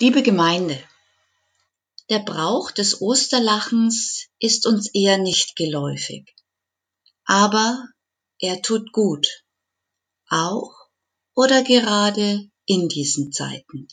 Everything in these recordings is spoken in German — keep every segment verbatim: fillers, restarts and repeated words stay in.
Liebe Gemeinde, der Brauch des Osterlachens ist uns eher nicht geläufig, aber er tut gut, auch oder gerade in diesen Zeiten.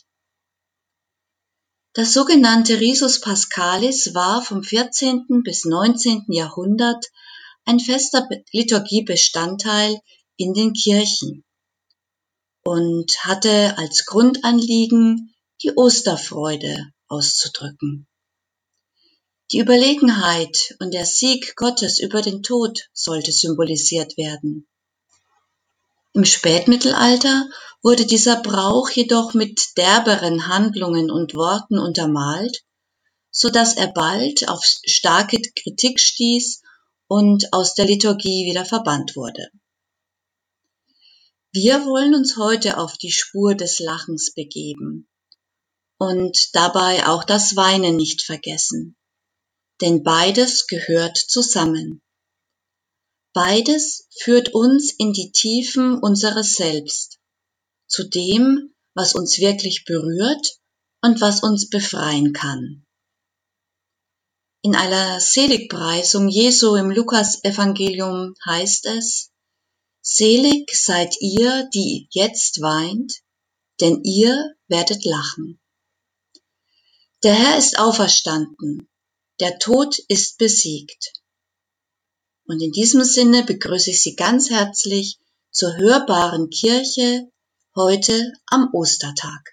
Das sogenannte Risus Paschalis war vom vierzehnten bis neunzehnten Jahrhundert ein fester Liturgiebestandteil in den Kirchen und hatte als Grundanliegen, die Osterfreude auszudrücken. Die Überlegenheit und der Sieg Gottes über den Tod sollte symbolisiert werden. Im Spätmittelalter wurde dieser Brauch jedoch mit derberen Handlungen und Worten untermalt, so dass er bald auf starke Kritik stieß und aus der Liturgie wieder verbannt wurde. Wir wollen uns heute auf die Spur des Lachens begeben und dabei auch das Weinen nicht vergessen, denn beides gehört zusammen. Beides führt uns in die Tiefen unseres Selbst, zu dem, was uns wirklich berührt und was uns befreien kann. In einer Seligpreisung Jesu im Lukas-Evangelium heißt es: Selig seid ihr, die jetzt weint, denn ihr werdet lachen. Der Herr ist auferstanden, der Tod ist besiegt. Und in diesem Sinne begrüße ich Sie ganz herzlich zur hörbaren Kirche heute am Ostertag.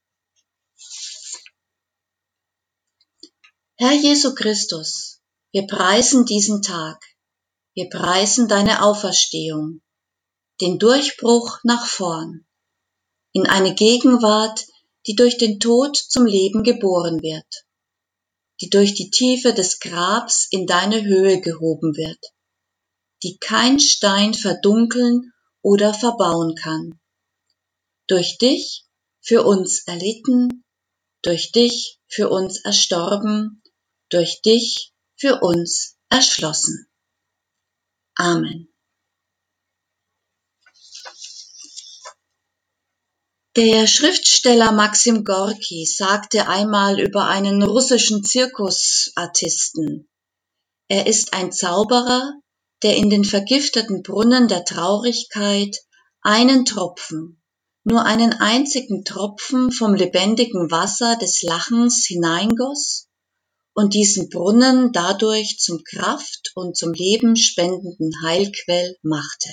Herr Jesu Christus, wir preisen diesen Tag, wir preisen deine Auferstehung, den Durchbruch nach vorn, in eine Gegenwart, die durch den Tod zum Leben geboren wird, die durch die Tiefe des Grabs in deine Höhe gehoben wird, die kein Stein verdunkeln oder verbauen kann. Durch dich für uns erlitten, durch dich für uns erstorben, durch dich für uns erschlossen. Amen. Der Schriftsteller Maxim Gorki sagte einmal über einen russischen Zirkusartisten: Er ist ein Zauberer, der in den vergifteten Brunnen der Traurigkeit einen Tropfen, nur einen einzigen Tropfen vom lebendigen Wasser des Lachens hineingoss und diesen Brunnen dadurch zum Kraft- und zum Leben spendenden Heilquell machte.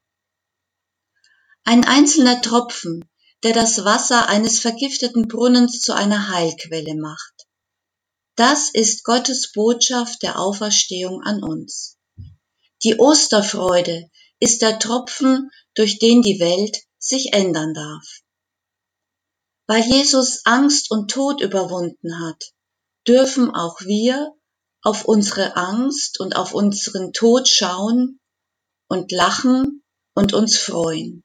Ein einzelner Tropfen, der das Wasser eines vergifteten Brunnens zu einer Heilquelle macht. Das ist Gottes Botschaft der Auferstehung an uns. Die Osterfreude ist der Tropfen, durch den die Welt sich ändern darf. Weil Jesus Angst und Tod überwunden hat, dürfen auch wir auf unsere Angst und auf unseren Tod schauen und lachen und uns freuen.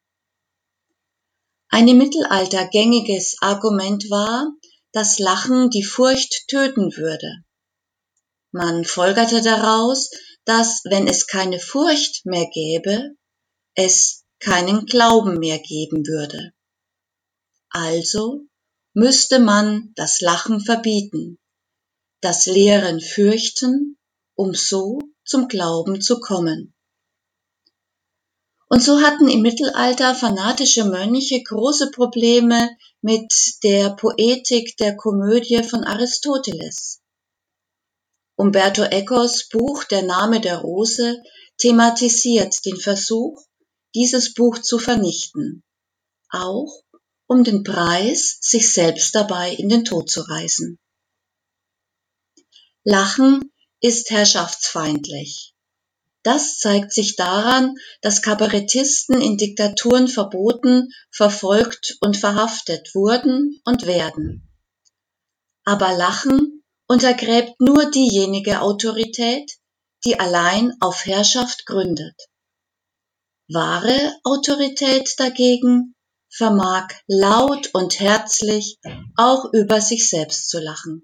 Ein im Mittelalter gängiges Argument war, dass Lachen die Furcht töten würde. Man folgerte daraus, dass, wenn es keine Furcht mehr gäbe, es keinen Glauben mehr geben würde. Also müsste man das Lachen verbieten, das Lehren fürchten, um so zum Glauben zu kommen. Und so hatten im Mittelalter fanatische Mönche große Probleme mit der Poetik der Komödie von Aristoteles. Umberto Ecos Buch Der Name der Rose thematisiert den Versuch, dieses Buch zu vernichten, auch um den Preis, sich selbst dabei in den Tod zu reißen. Lachen ist herrschaftsfeindlich. Das zeigt sich daran, dass Kabarettisten in Diktaturen verboten, verfolgt und verhaftet wurden und werden. Aber Lachen untergräbt nur diejenige Autorität, die allein auf Herrschaft gründet. Wahre Autorität dagegen vermag laut und herzlich auch über sich selbst zu lachen.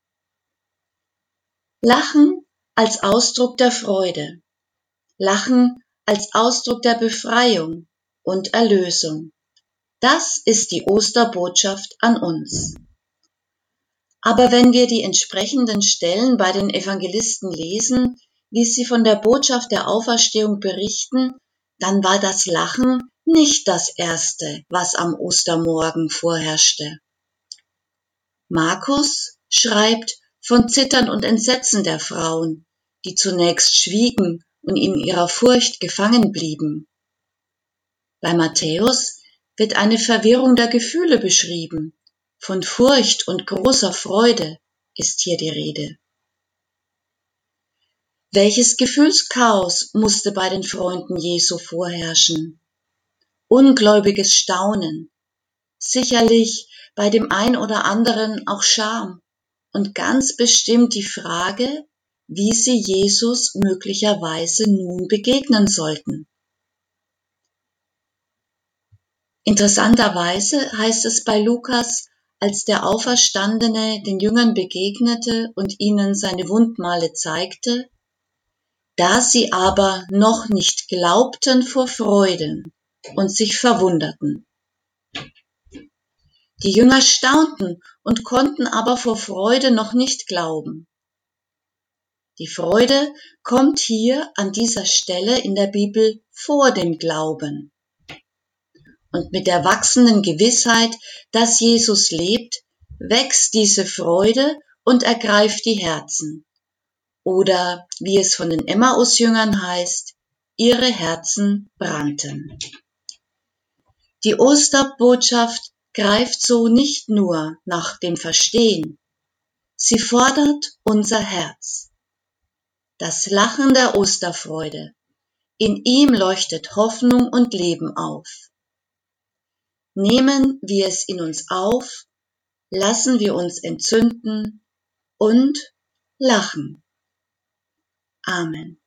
Lachen als Ausdruck der Freude. Lachen als Ausdruck der Befreiung und Erlösung. Das ist die Osterbotschaft an uns. Aber wenn wir die entsprechenden Stellen bei den Evangelisten lesen, wie sie von der Botschaft der Auferstehung berichten, dann war das Lachen nicht das Erste, was am Ostermorgen vorherrschte. Markus schreibt von Zittern und Entsetzen der Frauen, die zunächst schwiegen und in ihrer Furcht gefangen blieben. Bei Matthäus wird eine Verwirrung der Gefühle beschrieben. Von Furcht und großer Freude ist hier die Rede. Welches Gefühlschaos musste bei den Freunden Jesu vorherrschen? Ungläubiges Staunen, sicherlich bei dem ein oder anderen auch Scham und ganz bestimmt die Frage, wie sie Jesus möglicherweise nun begegnen sollten. Interessanterweise heißt es bei Lukas, als der Auferstandene den Jüngern begegnete und ihnen seine Wundmale zeigte, da sie aber noch nicht glaubten vor Freuden und sich verwunderten. Die Jünger staunten und konnten aber vor Freude noch nicht glauben. Die Freude kommt hier an dieser Stelle in der Bibel vor dem Glauben. Und mit der wachsenden Gewissheit, dass Jesus lebt, wächst diese Freude und ergreift die Herzen. Oder, wie es von den Emmaus-Jüngern heißt, ihre Herzen brannten. Die Osterbotschaft greift so nicht nur nach dem Verstehen, sie fordert unser Herz. Das Lachen der Osterfreude, in ihm leuchtet Hoffnung und Leben auf. Nehmen wir es in uns auf, lassen wir uns entzünden und lachen. Amen.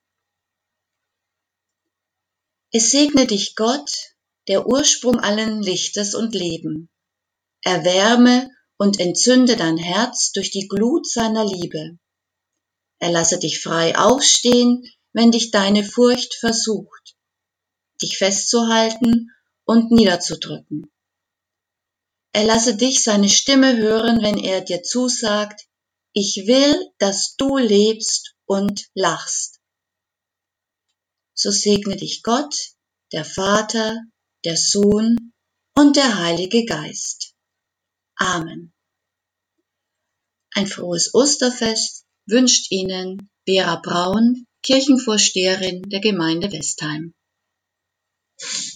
Es segne dich Gott, der Ursprung allen Lichtes und Leben. Erwärme und entzünde dein Herz durch die Glut seiner Liebe. Er lasse dich frei aufstehen, wenn dich deine Furcht versucht, dich festzuhalten und niederzudrücken. Er lasse dich seine Stimme hören, wenn er dir zusagt, ich will, dass du lebst und lachst. So segne dich Gott, der Vater, der Sohn und der Heilige Geist. Amen. Ein frohes Osterfest wünscht Ihnen Vera Braun, Kirchenvorsteherin der Gemeinde Westheim.